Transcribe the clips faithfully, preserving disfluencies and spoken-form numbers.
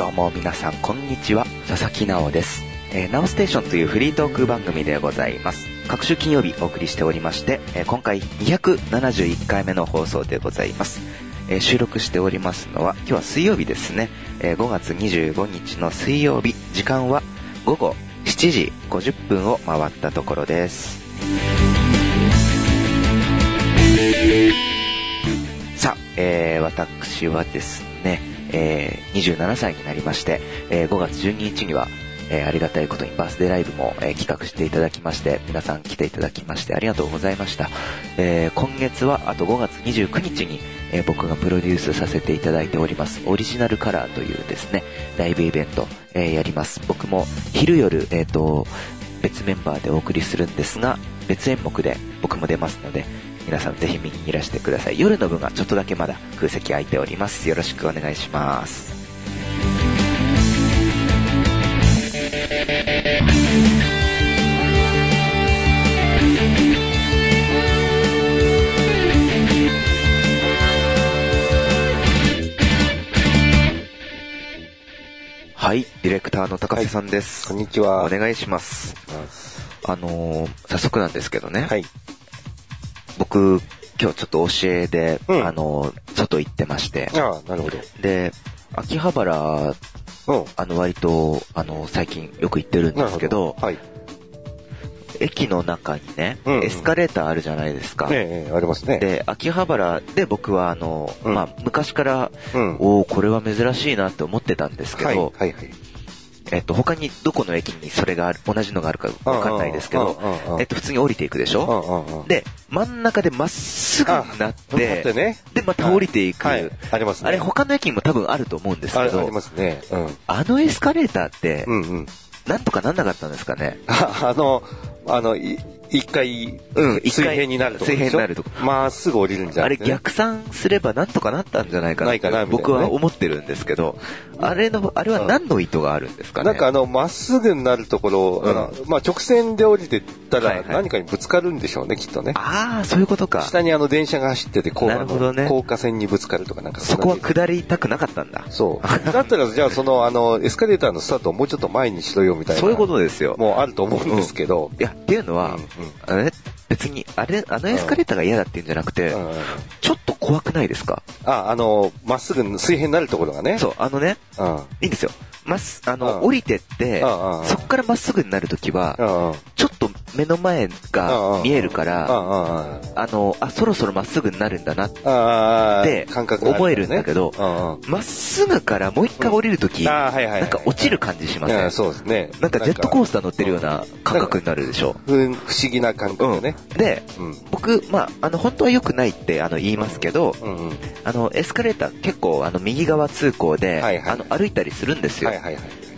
どうも皆さんこんにちは、佐々木直です。えー、ナオステーションというフリートーク番組でございます。各週金曜日お送りしておりまして、えー、今回にひゃくななじゅういっかいめの放送でございます。えー、収録しておりますのは今日は水曜日ですね、えー、ごがつにじゅうごにちの水曜日、時間はごごしちじごじゅっぷんを回ったところです。さあ、えー、私はですね、えー、にじゅうななさいになりまして、えー、ごがつじゅうににちには、えー、ありがたいことにバースデーライブも、えー、企画していただきまして、皆さん来ていただきましてありがとうございました。えー、今月はあとごがつにじゅうくにちに、えー、僕がプロデュースさせていただいておりますオリジナルカラーというですねライブイベント、えー、やります。僕も昼夜、えーと、別メンバーでお送りするんですが、別演目で僕も出ますので、皆さんぜひ見にいらしてください。夜の分がちょっとだけまだ空席空いております。よろしくお願いします。はい、ディレクターの高瀬さんです、 はい、こんにちは、 お願いします。あのー、早速なんですけどね、はい、僕今日ちょっと教えで、うん、あの外行ってまして、 ああ、なるほど。 で、秋葉原、うん、あの割とあの最近よく行ってるんですけど、どはい、駅の中にね、うんうん、エスカレーターあるじゃないですか。 ええ、ありますね。 で、秋葉原で僕はあの、うん、まあ昔から、うん、おおこれは珍しいなって思ってたんですけど、はいはいはい、えっと、他にどこの駅にそれがある、同じのがあるかわかんないですけど、えっと、普通に降りていくでしょ。で、真ん中でまっすぐになって、ね、で、また降りていく。はいはい、ありますね。あれ、他の駅にも多分あると思うんですけど、 あ、ありますね。うん、 あのエスカレーターって、うんうん、なんとかなんなかったんですかね。 あの、あの、一回、うん、水平になるところでしょ。水平になるとこ。まっすぐ降りるんじゃなくて、ね、 あれ逆算すればなんとかなったんじゃないかなって僕は思ってるんですけど、あれの、あれは何の意図があるんですかね。 なんかあの、まっすぐになるところ、うん、あのまあ、直線で降りてったら何かにぶつかるんでしょうね、はいはい、きっとね。 ああ、そういうことか。 下にあの電車が走ってて、こう、 なるほどね、 高架線にぶつかるとかなんかそこは下りたくなかったんだ。 そう。だったら、じゃあその、あの、エスカレーターのスタートをもうちょっと前にしろよみたいな。 そういうことですよ。 もうあると思うんですけど。 うん、いや、っていうのは、うんうん、あれ別にあれあのエスカレーターが嫌だっていうんじゃなくて、うん、ちょっと怖くないですか。 あ、あのまっすぐ水平になるところがね。 そう、あのね、うん、いいんですよ。まっあの、うん、降りてって、うん、そこからまっすぐになるときは、うん、ちょっと目の前が見えるから、うん、あのあそろそろまっすぐになるんだなって思えるんだけど、ま、ね、っすぐからもう一回降りるとき、うん、なんか落ちる感じしません？ そうですね。 なんかジェットコースター乗ってるような感覚になるでしょ。 不思議な感覚ね。 うん、で、うん、僕、まあ、あの本当は良くないってあの言いますけど、うんうんうん、あのエスカレーター結構あの右側通行で、はいはい、あの歩いたりするんですよ。はいはいはい、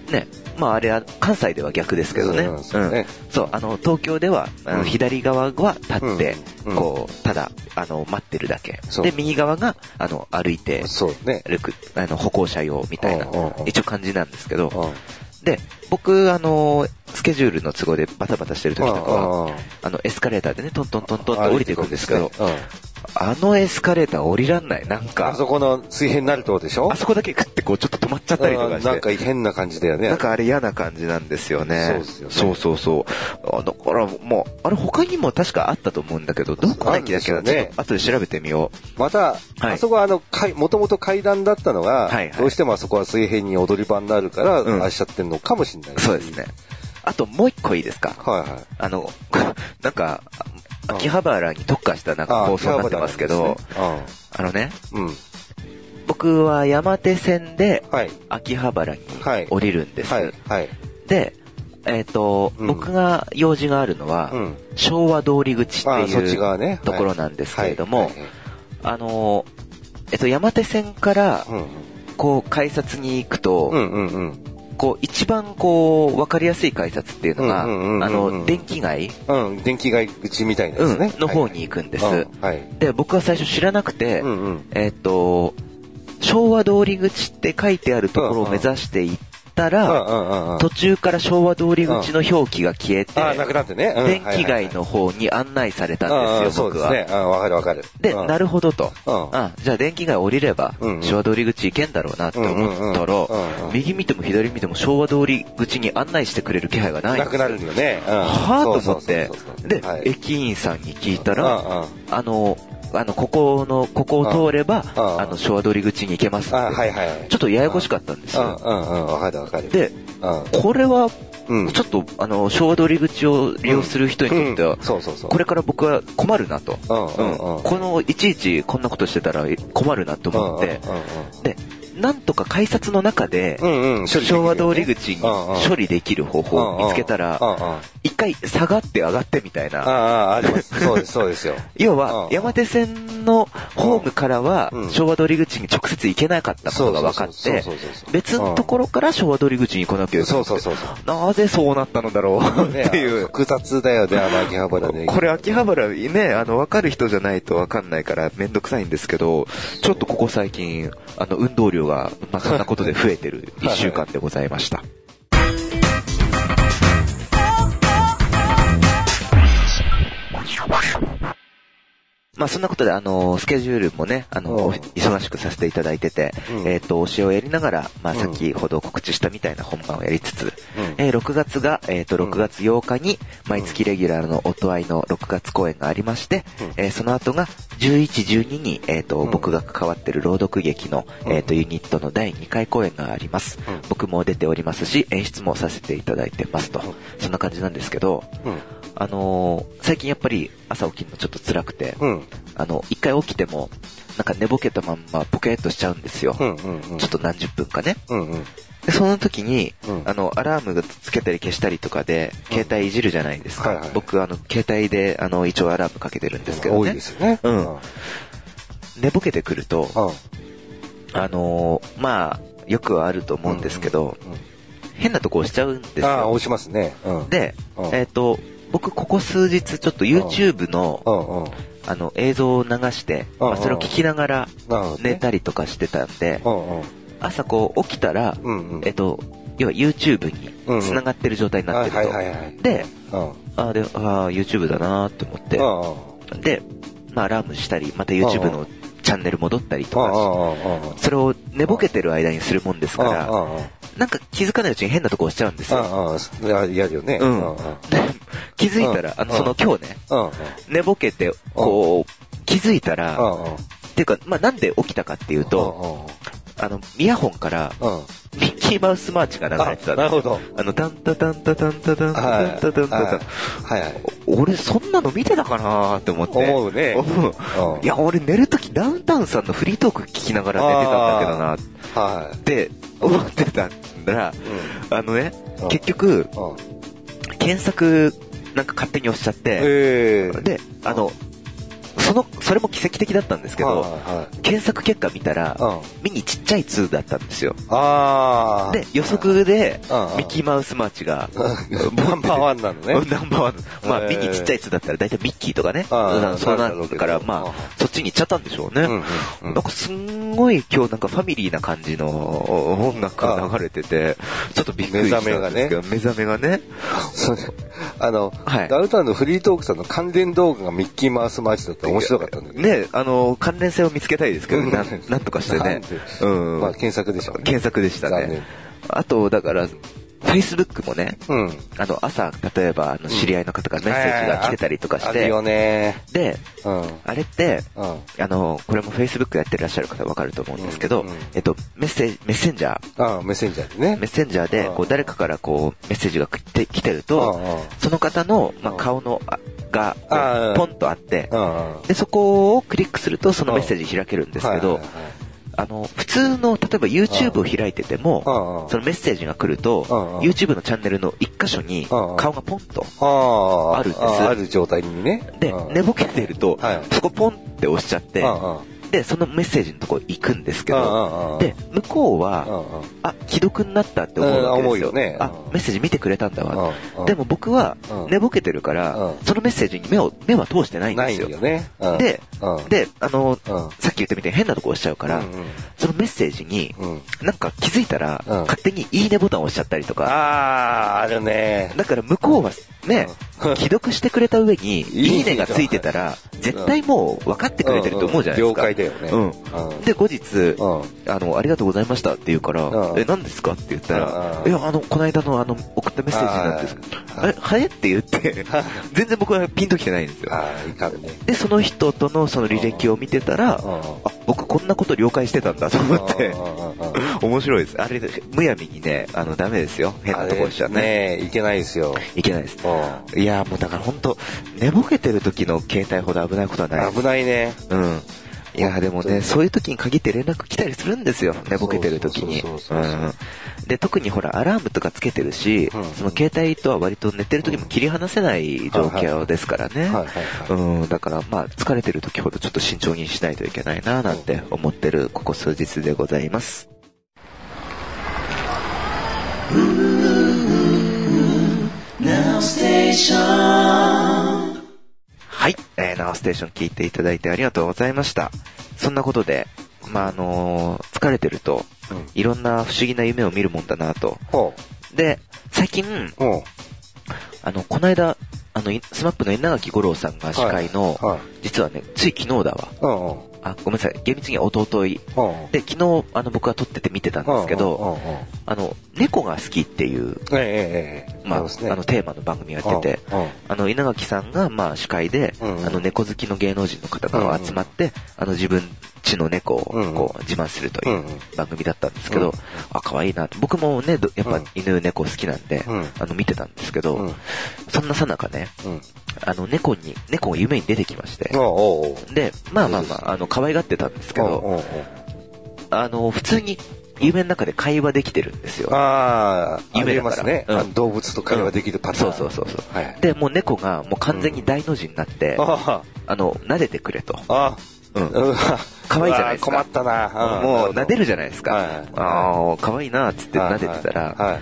ね、まああれは関西では逆ですけどね。うん、そうね、うん、そう、あの東京ではあの左側は立って、うん、こうただあの待ってるだけで、右側があの歩いて歩く、あの歩行者用みたいな一応感じなんですけど、で僕あのスケジュールの都合でバタバタしてる時とかはあのエスカレーターでねトントントントンって降りていくんですけど、あのエスカレーター降りらんない。なんかあそこの水平になるとこでしょ。 あそこだけクッてこうちょっと止まっちゃったりとかして、 なんか変な感じだよね。 なんかあれ嫌な感じなんですよね。 そうですよね。 そうそうそう。だからもうあれ他にも確かあったと思うんだけど、どこの駅だっけな、ちょっと後で調べてみよう。 また、はい、あそこはあのもともと階段だったのが、はいはい、どうしてもあそこは水平に踊り場になるから、うん、ああしちゃってるのかもしれない、ね。 そうですね。あともう一個いいですか。はいはい。あのなんか秋葉原に特化したなんか放送になってますけど、あ, ね、あ, あのね、うん、僕は山手線で秋葉原に降りるんです。はいはいはい、で、えっ、ー、と、うん、僕が用事があるのは、うん、昭和通り口っていう、ね、ところなんですけれども、はいはいはい、あのえっ、ー、と山手線からこう改札に行くと。うんうんうん、こう一番こう分かりやすい改札っていうのが、うんうんうんうん、あの電気街、 うん、電気街口みたいなですね、 うん、の方に行くんです、はいはい、で僕は最初知らなくて、うんうん、えっ、ー、と昭和通り口って書いてあるところを目指して行ったら、途中から昭和通り口の表記が消えて、 なくなってね。 電気街の方に案内されたんですよ、僕は。 そうですね。わかるわかる。 で、なるほどと。あ、じゃあ電気街降りれば、昭和通り口行けんだろうなって思ったら、右見ても左見ても昭和通り口に案内してくれる気配がない。 なくなるよね。 はぁと思って、で、駅員さんに聞いたら、あの、あの、ここの、ここを通れば、あの、昭和通り口に行けますって。はいはい。ちょっとややこしかったんですよ。 うんうん、わかるわかる。 で、これは、ちょっと、あの、昭和通り口を利用する人にとっては、これから僕は困るなと。この、いちいちこんなことしてたら困るなと思って、で、なんとか改札の中で、昭和通り口に処理できる方法を見つけたら、一回下がって上がってみたいな。 ああ、あります。そうです、そうですよ。 要は、山手線のホームからは、昭和通り口に直接行けなかったことが分かって、別のところから昭和通り口に来なきゃいけない。なぜそうなったのだろうっていう。 複雑だよね、あの秋葉原で。 これ秋葉原ね、あの、分かる人じゃないと分かんないからめんどくさいんですけど、ちょっとここ最近、あの、運動量が、まあ、そんなことで増えてる一週間でございました。まあそんなことであのスケジュールもねあの忙しくさせていただいてて、うん、えっ、ー、と推しをやりながらまあ先ほど告知したみたいな本番をやりつつ、うん、えー、ろくがつがえっ、ー、とろくがつようかに毎月レギュラーの音合いのろくがつ公演がありまして、うん、えー、その後がじゅういち、じゅうににえっ、ー、と、うん、僕が関わってる朗読劇のえっ、ー、とユニットのだいにかい公演があります、うん、僕も出ておりますし演出もさせていただいてますと、うん、そんな感じなんですけど、うん、あのー、最近やっぱり朝起きるのちょっと辛くて、うん、あの一回起きてもなんか寝ぼけたまんまポケッとしちゃうんですよ、うんうんうん、ちょっと何十分かね、うんうん、でその時に、うん、あのアラームがつけたり消したりとかで携帯いじるじゃないですか、うんはいはい、僕あの携帯であの一応アラームかけてるんですけどね、 多いですよね、 うん、寝ぼけてくると、うん、あのー、まあよくあると思うんですけど、うんうんうん、変なとこ押しちゃうんですよ。 ああ押しますね、うん、 で、うん、えっ、ー、と僕ここ数日ちょっと YouTube の、うんうん、あの映像を流して、うんうん、まあ、それを聞きながら寝たりとかしてたんで、うんうん、朝こう起きたら、うんうん、えっと要は YouTube に繋がってる状態になってると、で、うん、あであ YouTube だなと思って、うんうん、で、まあ、アラームしたりまた YouTube のチャンネル戻ったりとか、うんうん、それを寝ぼけてる間にするもんですから、うんうん、なんか気づかないうちに変なとこ押しちゃうんですよ。 ああ、やるよね。うん。 で気づいたら、あの、その今日ね、寝ぼけて、こう、気づいたら、っていうか、まあ、なんで起きたかっていうと、あの、イヤホンから、ミッキーマウスマーチが流れてたんですよ。なるほど。あの、タンタタンタタンタタンタタンタタンタタン。はいはい。俺、そんなの見てたかなーって思って。 思うね。 いや、俺寝るときダウンタウンさんのフリートーク聞きながら寝てたんだけどなーって思ってたら、あのね、結局、検索なんか勝手に押しちゃって、で、あの、その、それも奇跡的だったんですけど、はいはい、検索結果見たら、うん、ミニちっちゃいツーだったんですよ。あで、予測で、ミッキーマウスマーチが、 ナンバーワンなのね。 ナンバーワン。まあ、ミニちっちゃいツーだったら大体ミッキーとかね。そうなるから、まあ、そっちに行っちゃったんでしょうね。うんうん、なんかすんごい今日なんかファミリーな感じの音楽が流れてて、ちょっとびっくりしたんですけど、目覚めがね。 あの、はい、ダウンタウンのフリートークさんの関連動画がミッキーマウスマーチだったら面白かったんだけどね、あの関連性を見つけたいですけど、な, なんとかしてね、 うん、まあ検索でしょうね。 検索でしたね。あとだからFacebook もね、うん、あの朝例えばあの知り合いの方からメッセージが来てたりとかして、うん、あるよね。で、うん、あれって、うん、あのこれも Facebook やってらっしゃる方わかると思うんですけど、うんうん、えっとメッセージメッセンジャー、 あメッセンジャーでね、 メッセンジャーでこう誰かからこうメッセージが来て来てると、その方のまあ顔のがポンとあって、でそこをクリックするとそのメッセージ開けるんですけど。あの普通の例えば YouTube を開いててもそのメッセージが来ると YouTube のチャンネルの一箇所に顔がポンとあるんです。 ある状態にね。 で寝ぼけているとそこポンって押しちゃってで、そのメッセージのとこ行くんですけど、で、向こうは、あ、既読になったって思うわけですよ。ね、あ、メッセージ見てくれたんだわ。でも僕は、寝ぼけてるから、そのメッセージに目を、目は通してないんですよ。 ないよね。 で、で、あの、さっき言ったみたいに変なとこ押しちゃうから、そのメッセージに、なんか気づいたら、勝手にいいねボタンを押しちゃったりとか。 あー、あるね。 だから向こうは、ね、既読してくれた上に、いいねがついてたら、絶対もう分かってくれてると思うじゃないですか。 了解だよね。 うん。で、後日、あの、ありがとうございましたって言うから、え、何ですかって言ったら、いや、あの、この間のあの、送ったメッセージなんですけど、あれ、はえって言って、全然僕はピンときてないんですよ。で、その人とのその履歴を見てたら、あ、僕こんなこと了解してたんだと思って、面白いです。あれ、むやみにね、あの、ダメですよ。変なところしちゃね。 ねいけないですよ。 いけないです。いや、もうだから本当寝ぼけてる時の携帯ほど危ないことはないです。 危ないね。 うん。いや、でもね、そういう時に限って連絡来たりするんですよ。寝ぼけてる時に。で、特にほら、アラームとかつけてるし、うん、その携帯とは割と寝てる時も切り離せない状況ですからね。うん、だから、まあ、疲れてる時ほどちょっと慎重にしないといけないな、なんて思ってる、ここ数日でございます。Now Station はい、えー、Now Station 聞いていただいてありがとうございました。そんなことで、まあ、あのー、疲れてると、うん、いろんな不思議な夢を見るもんだなと。で、最近、あの、この間、あの、スマップの稲垣吾郎さんが司会の、はいはい、実はね、つい昨日だわ。あ、ごめんなさい。厳密には一昨日で、昨日、あの、僕は撮ってて見てたんですけど、あの、猫が好きっていう、ええ、まあ、ね、あの、テーマの番組をやってて、あの、稲垣さんが、まあ、司会で、うん、あの、猫好きの芸能人の方が集まって、うん、あの、自分家の猫を、こう、自慢するという番組だったんですけど、うん、あ、可愛いなと。僕もね、やっぱ犬猫好きなんで、うん、あの、見てたんですけど、うん、そんなさなかね、うん、あの、猫に、猫が夢に出てきまして、で、まあまあまあ、あの、可愛がってたんですけど、あの、普通に夢の中で会話できてるんですよ。ああ、夢だからね、うん。動物と会話できるパターン。うん、そうそうそうそう、はい。で、もう猫がもう完全に大の字になって、うん、あ, あの、撫でてくれと。あうん。可愛いじゃないですか。困ったな。もう撫でるじゃないですか。はい、ああ、可愛いなっつって撫でてたら、はいはい、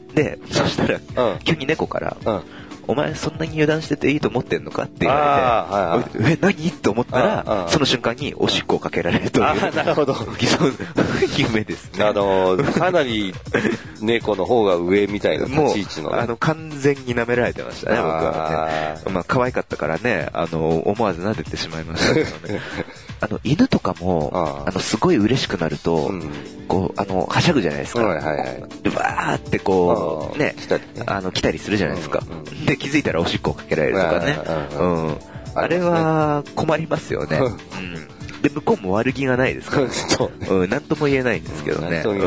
で、そしたら、うん、急に猫から、うんお前そんなに油断してていいと思ってんのかって言われて、はいはい、え、何と思ったら、その瞬間におしっこをかけられるという。あ、なるほど。夢ですね。あの、かなり猫の方が上みたいな立ち位置の、ね。もう、あの、完全に舐められてましたね、僕はね。まあ、可愛かったからね、あの、思わず撫でてしまいましたけどね。あの、犬とかも、あの、すごい嬉しくなると、うん、こう、あの、はしゃぐじゃないですか。はいはいはい。で、わーってこう、ね、来たりね、あの、来たりするじゃないですか。うんうん、で、気づいたらおしっこをかけられるとかね。うん。あれは困りますよね。うん。で、向こうも悪気がないですから、ね。そうね。うん、なんとも言えないんですけどね。うん。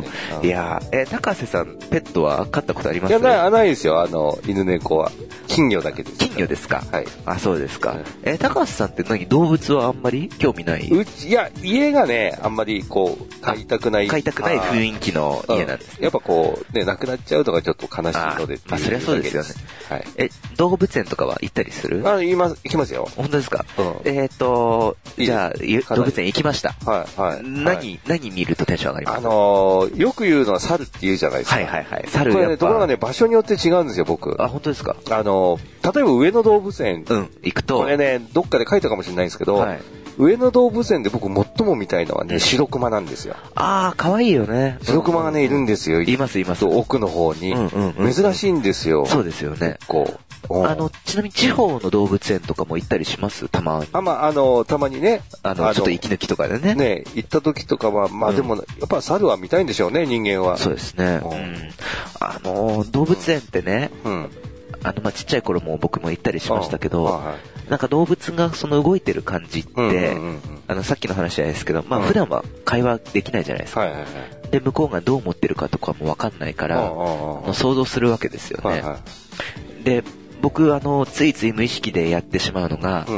いやー、え、高瀬さん、ペットは飼ったことあります？いや、ない、ないですよ、あの、犬猫は。金魚だけです。金魚ですか？はい。あ、そうですか。え、高瀬さんって何、動物はあんまり興味ない？うち、いや、家がね、あんまりこう、飼いたくない。飼いたくない雰囲気の家なんですね。やっぱこう、ね、亡くなっちゃうとかちょっと悲しいので。まあ、そりゃそうですよね。はい。え、動物園とかは行ったりする？あ、行きます、行きますよ。本当ですか？うん。えっと、じゃあ、動物園行きました。はい、はい。何、何見るとテンション上がります？あのー、よく言うのは猿って言うじゃないですか。はいはいはい。猿やっぱ。これね、ところがね、場所によって違うんですよ、僕。あ、本当ですか？あのー、例えば上野動物園。うん、行くと。これね、どっかで書いたかもしれないんですけど、はい。上野動物園で僕最も見たいのはね、白熊なんですよ。ああ、可愛いよね。白熊がね、いるんですよ。いますいます。奥の方に。うんうんうん、珍しいんですよ。そうですよね。こう。あの、ちなみに地方の動物園とかも行ったりします？たまに。あ、まあ、あの、たまにね。あの、ちょっと息抜きとかでね。ね、行った時とかは、まあでも、うん、やっぱ猿は見たいんでしょうね、人間は。そうですね。うん、あの、動物園ってね、うん、あの、まあ、ちっちゃい頃も僕も行ったりしましたけど、はい、なんか動物がその動いてる感じって、うんうんうん、あの、さっきの話じゃないですけど、まあ、普段は会話できないじゃないですか。はいはいはい、で、向こうがどう思ってるかとかもわかんないから、の想像するわけですよね。はいはい、で、僕、あの、ついつい無意識でやってしまうのが、うん、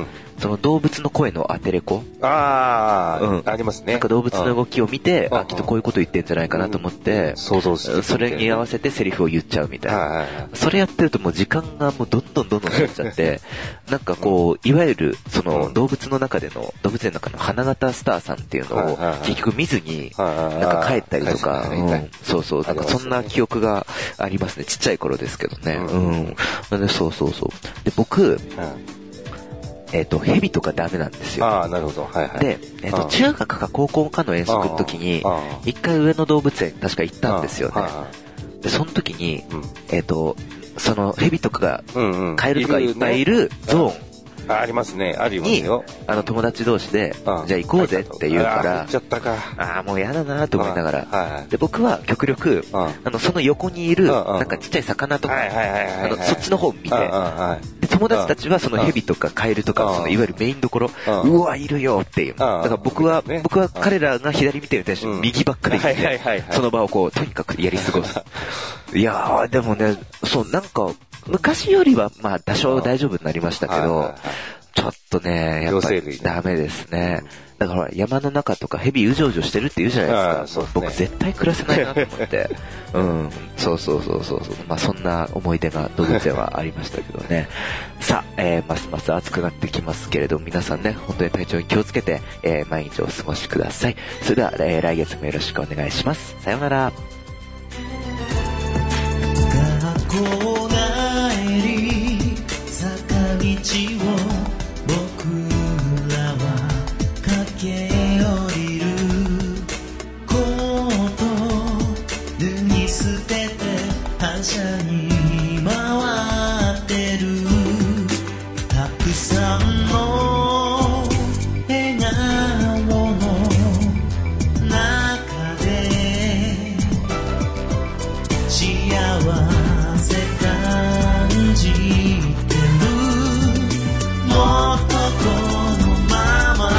その動物の声のアテレコ。 ああ、うん、ありますね。 なんか動物の動きを見て、あ、きっとこういうこと言ってんじゃないかなと思って、 想像して。 それに合わせてセリフを言っちゃうみたいな。それやってるともう時間がもうどんどんどんどん経っちゃって、なんかこう、いわゆる、その動物の中での、動物園の中の花形スターさんっていうのを結局見ずに、なんか帰ったりとか、そうそう、なんかそんな記憶がありますね。ちっちゃい頃ですけどね。うん。そうそうそう。で、僕、えっと、蛇とかダメなんですよ。 ああ、なるほど。はいはい。 で、えっと、中学か高校かの遠足の時に、一回上野動物園確か行ったんですよね。で、その時に、えっと、その蛇とかが、カエルとかいっぱいいるゾーン。 あ, ありますね。ありますよ。 あの友達同士で、じゃあ行こうぜって言うから、 行っちゃったか。 ああ、もう嫌だなと思いながら。はい、で、僕は極力、あの、その横にいる、なんかちっちゃい魚とか、そっちの方を見て、で、友達たちはその蛇とかカエルとか、そのいわゆるメインどころ、うわ、いるよっていう。だから僕は、僕は彼らが左見てる対して右ばっかり見て、その場をこう、とにかくやり過ごす。いやー、でもね、そう、なんか、昔よりは、まあ、多少大丈夫になりましたけど、ちょっとね、やっぱりダメですね。だから山の中とか蛇うじょうじょしてるって言うじゃないですか。ね、僕絶対暮らせないなと思って。うん。そうそうそうそう。まあそんな思い出が動物園はありましたけどね。さあ、えー、ますます暑くなってきますけれど、皆さんね、本当に体調に気をつけて、えー、毎日お過ごしください。それでは、えー、来月もよろしくお願いします。さようなら。 学校帰り坂道を僕らは駆け下りるコート脱ぎ捨てて反射に回ってるたくさんの笑顔の中で幸せ感じてるもっとこのまま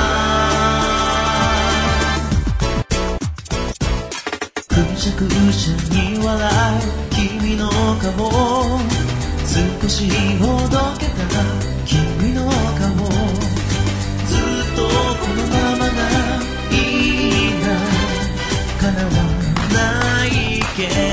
くしゃくしゃに笑う君の顔少しほどけた君の顔ずっとこのままがいいな叶わないけど